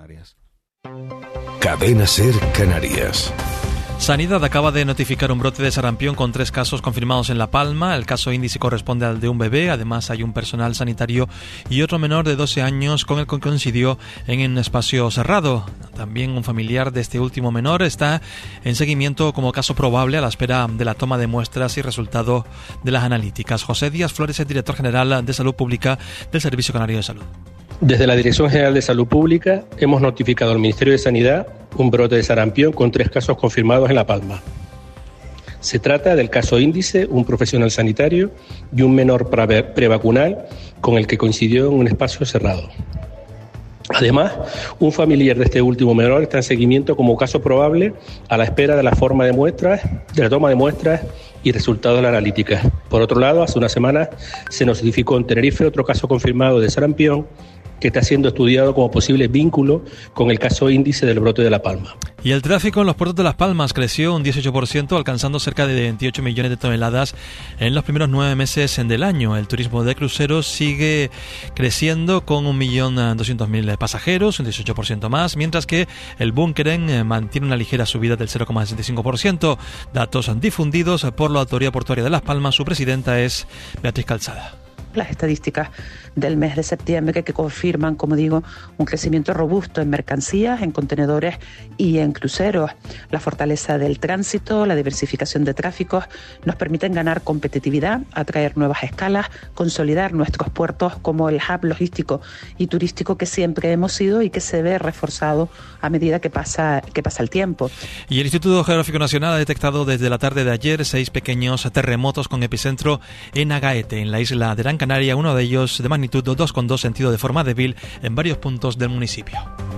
Canarias. Cadena SER Canarias. Sanidad acaba de notificar un brote de sarampión con 3 casos confirmados en La Palma. El caso índice corresponde al de un bebé. Además, hay un personal sanitario y otro menor de 12 años con el que coincidió en un espacio cerrado. También un familiar de este último menor está en seguimiento como caso probable a la espera de la toma de muestras y resultado de las analíticas. José Díaz Flores es director general de Salud Pública del Servicio Canario de Salud. Desde la Dirección General de Salud Pública hemos notificado al Ministerio de Sanidad un brote de sarampión con 3 casos confirmados en La Palma. Se trata del caso índice, un profesional sanitario y un menor prevacunal con el que coincidió en un espacio cerrado. Además, un familiar de este último menor está en seguimiento como caso probable a la espera de la toma de muestras y resultados de la analítica. Por otro lado, hace una semana se nos notificó en Tenerife otro caso confirmado de sarampión que está siendo estudiado como posible vínculo con el caso índice del brote de La Palma. Y el tráfico en los puertos de Las Palmas creció un 18%, alcanzando cerca de 28 millones de toneladas en los primeros 9 meses del año. El turismo de cruceros sigue creciendo con 1.200.000 pasajeros, un 18% más, mientras que el Bunkeren mantiene una ligera subida del 0,65%. Datos difundidos por la Autoridad Portuaria de Las Palmas. Su presidenta es Beatriz Calzada. Las estadísticas del mes de septiembre que confirman, como digo, un crecimiento robusto en mercancías, en contenedores y en cruceros. La fortaleza del tránsito, la diversificación de tráficos nos permiten ganar competitividad, atraer nuevas escalas, consolidar nuestros puertos como el hub logístico y turístico que siempre hemos sido y que se ve reforzado a medida que pasa el tiempo. Y el Instituto Geográfico Nacional ha detectado desde la tarde de ayer 6 pequeños terremotos con epicentro en Agaete, en la isla de Gran Canaria, uno de ellos de magnitud 2,2 sentido de forma débil en varios puntos del municipio.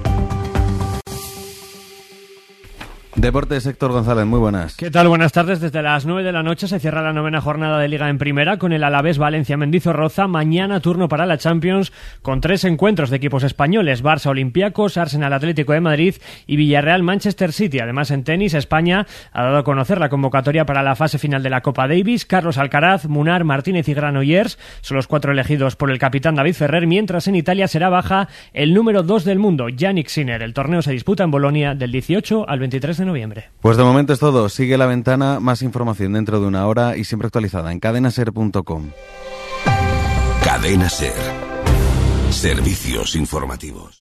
Deportes, Héctor González, muy buenas. ¿Qué tal? Buenas tardes. Desde las 9 de la noche se cierra la 9ª jornada de Liga en Primera con el Alavés Valencia Mendizorroza. Mañana turno para la Champions con 3 encuentros de equipos españoles: Barça Olympiacos, Arsenal Atlético de Madrid y Villarreal Manchester City. Además, en tenis, España ha dado a conocer la convocatoria para la fase final de la Copa Davis. Carlos Alcaraz, Munar, Martínez y Granollers son los 4 elegidos por el capitán David Ferrer, mientras en Italia será baja el número 2 del mundo, Yannick Sinner. El torneo se disputa en Bolonia del 18 al 23 de noviembre. Pues de momento es todo. Sigue La Ventana, más información dentro de una hora y siempre actualizada en cadenaser.com. Cadena SER. Servicios informativos.